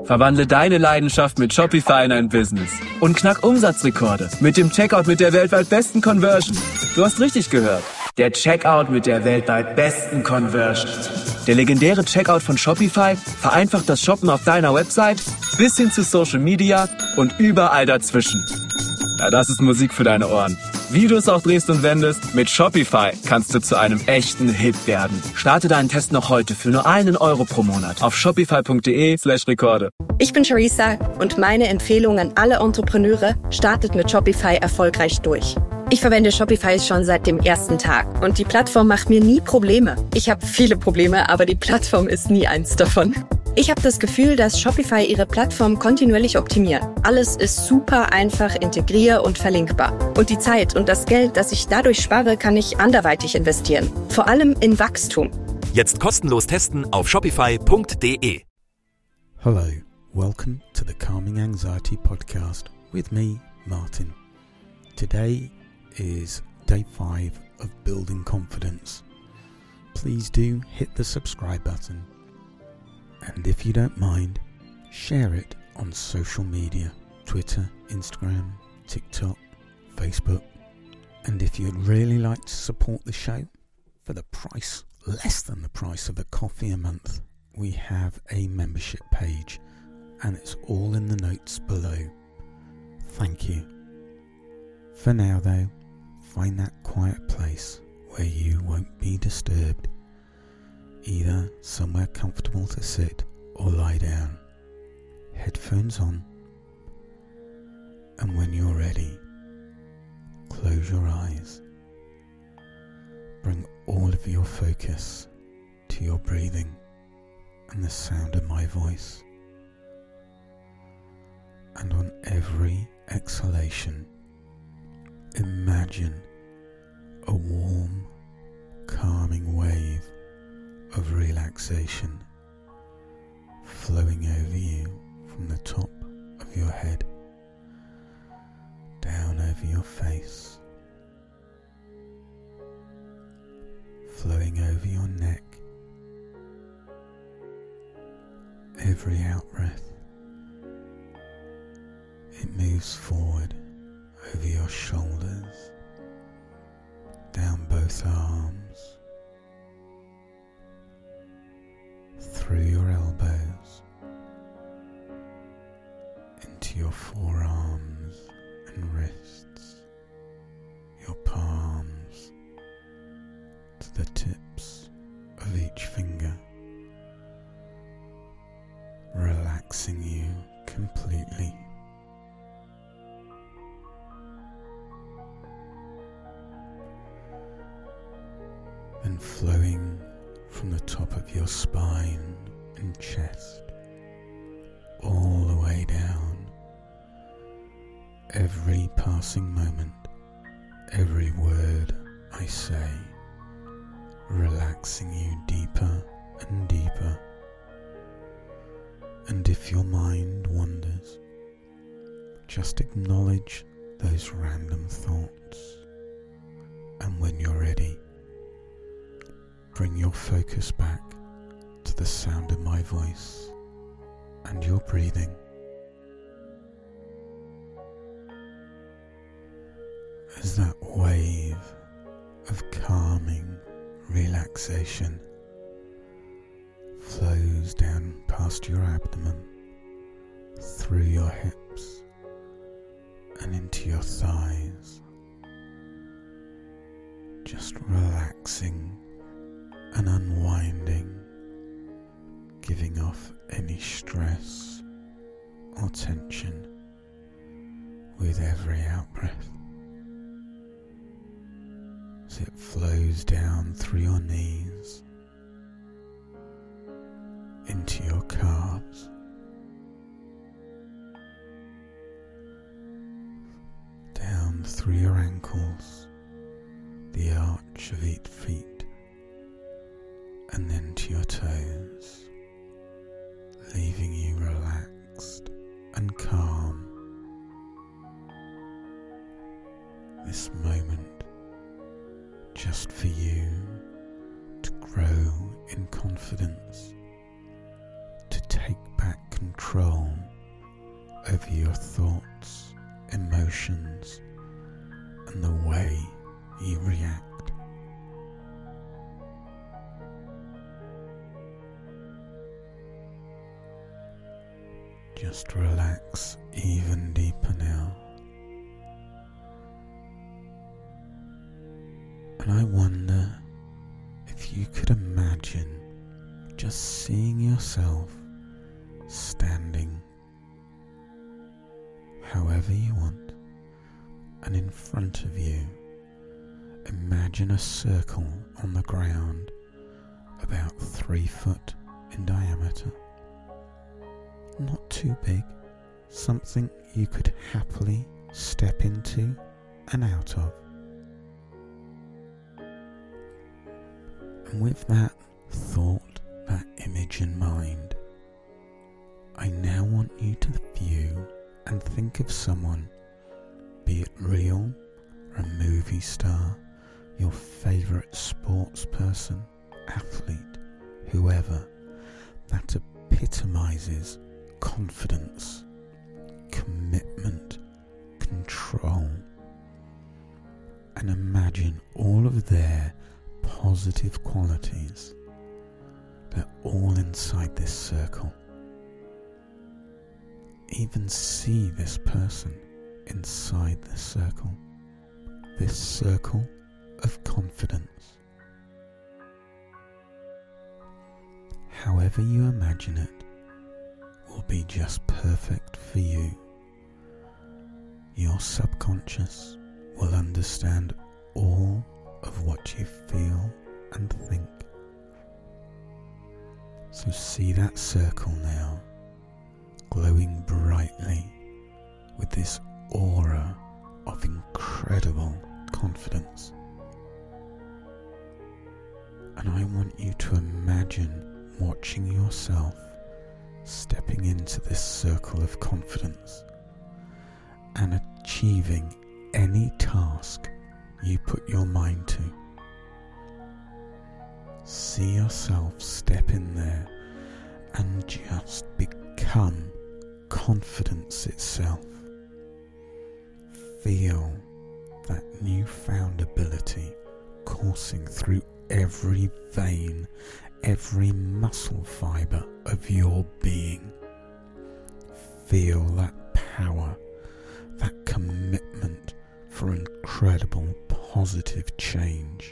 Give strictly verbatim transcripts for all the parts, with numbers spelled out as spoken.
Verwandle deine Leidenschaft mit Shopify in ein Business. Und knack Umsatzrekorde mit dem Checkout mit der weltweit besten Conversion. Du hast richtig gehört. Der Checkout mit der weltweit besten Conversion. Der legendäre Checkout von Shopify vereinfacht das Shoppen auf deiner Website bis hin zu Social Media und überall dazwischen. Ja, das ist Musik für deine Ohren. Wie du es auch drehst und wendest, mit Shopify kannst du zu einem echten Hit werden. Starte deinen Test noch heute für nur einen Euro pro Monat auf shopify.de slash Rekorde. Ich bin Charissa und meine Empfehlung an alle Entrepreneure: startet mit Shopify erfolgreich durch. Ich verwende Shopify schon seit dem ersten Tag und die Plattform macht mir nie Probleme. Ich habe viele Probleme, aber die Plattform ist nie eins davon. Ich habe das Gefühl, dass Shopify ihre Plattform kontinuierlich optimiert. Alles ist super einfach integrier- und verlinkbar. Und die Zeit und das Geld, das ich dadurch spare, kann ich anderweitig investieren. Vor allem in Wachstum. Jetzt kostenlos testen auf shopify punkt de. Hello, welcome to the Calming Anxiety Podcast with me, Martin. Today is day five of building confidence. Please do hit the subscribe button. And if you don't mind, share it on social media, Twitter, Instagram, TikTok, Facebook. And if you'd really like to support the show for the price, less than the price of a coffee a month, we have a membership page and it's all in the notes below. Thank you. For now though, find that quiet place where you won't be disturbed. Either somewhere comfortable to sit or lie down, headphones on, and when you're ready, close your eyes. Bring all of your focus to your breathing and the sound of my voice. And on every exhalation, imagine a warm, calming wave of relaxation flowing over you from the top of your head, down over your face, flowing over your neck. Every out-breath, it moves forward over your shoulders, down both arms, through your elbows, into your forearms and wrists, your palms, to the tips of each finger, relaxing you completely. Then flowing from the top of your spine and chest, all the way down, every passing moment, every word I say, relaxing you deeper and deeper. And if your mind wanders, just acknowledge those random thoughts, and when you're ready, bring your focus back to the sound of my voice and your breathing. As that wave of calming relaxation flows down past your abdomen, through your hips and into your thighs, just relaxing and unwinding, giving off any stress or tension with every out-breath. As it flows down through your knees, into your calves, down through your ankles, the arch of each feet, and then to your toes, leaving you relaxed and calm. This moment just for you to grow in confidence, to take back control control over your thoughts, emotions, and the way you react. Just relax even deeper now. And I wonder if you could imagine just seeing yourself standing however you want, and in front of you, imagine a circle on the ground about three foot in diameter. Not too big, something you could happily step into and out of. And with that thought, that image in mind, I now want you to view and think of someone, be it real or a movie star, your favourite sports person, athlete, whoever, that epitomises confidence, commitment, control, and imagine all of their positive qualities. They're all inside this circle. Even see this person inside this circle, this circle of confidence. However you imagine it will be just perfect for you. Your subconscious will understand all of what you feel and think. So see that circle now, glowing brightly with this aura of incredible confidence. And I want you to imagine watching yourself stepping into this circle of confidence and achieving any task you put your mind to. See yourself step in there and just become confidence itself. Feel that newfound ability coursing through every vein, every muscle fibre of your being. Feel that power, that commitment for incredible positive change.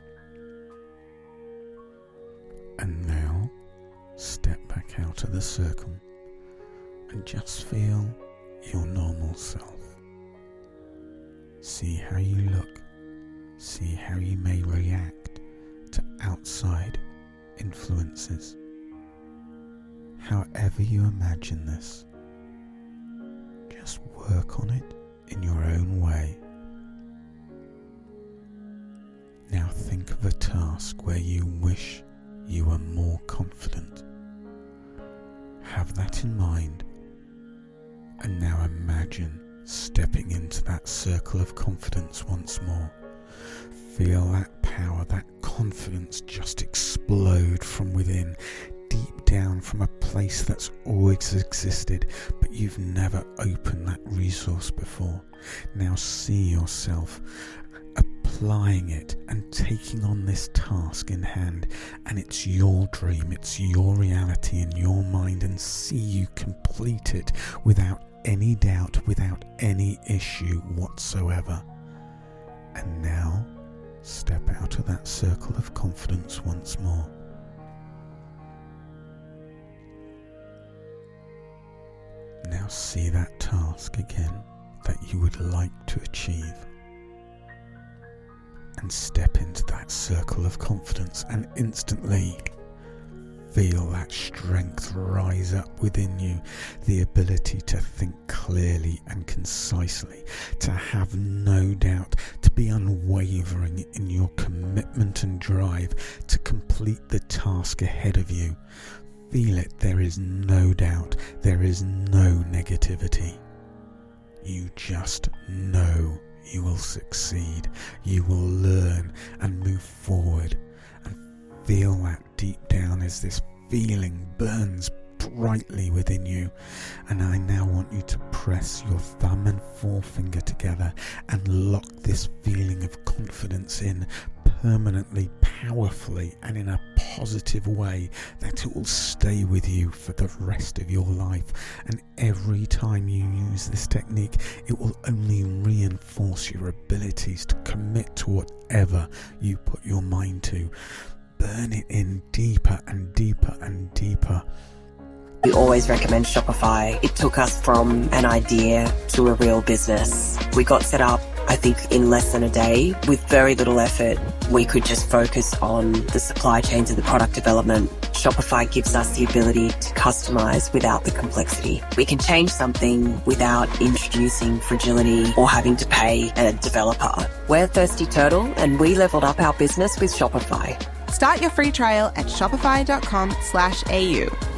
And now, step back out of the circle and just feel your normal self. See how you look. See how you may react to outside influences. However you imagine this, just work on it in your own way. Now think of a task where you wish you were more confident. Have that in mind, and now imagine stepping into that circle of confidence once more. Feel that power, that confidence just explode from within, deep down from a place that's always existed, but you've never opened that resource before. Now see yourself applying it and taking on this task in hand, and it's your dream, it's your reality in your mind, and see you complete it without any doubt, without any issue whatsoever. And now step out of that circle of confidence once more. Now see that task again that you would like to achieve, and step into that circle of confidence, and instantly feel that strength rise up within you, the ability to think clearly and concisely, to have no doubt, to be unwavering in your commitment and drive to complete the task ahead of you. Feel it, there is no doubt, there is no negativity. You just know you will succeed, you will learn and move forward, and feel that deep down as this feeling burns rightly within you. And I now want you to press your thumb and forefinger together and lock this feeling of confidence in permanently, powerfully, and in a positive way, that it will stay with you for the rest of your life. And every time you use this technique, it will only reinforce your abilities to commit to whatever you put your mind to. Burn it in deeper and deeper and deeper. We always recommend Shopify. It took us from an idea to a real business. We got set up, I think, in less than a day. With very little effort, we could just focus on the supply chains and the product development. Shopify gives us the ability to customize without the complexity. We can change something without introducing fragility or having to pay a developer. We're Thirsty Turtle, and we leveled up our business with Shopify. Start your free trial at shopify.com slash AU.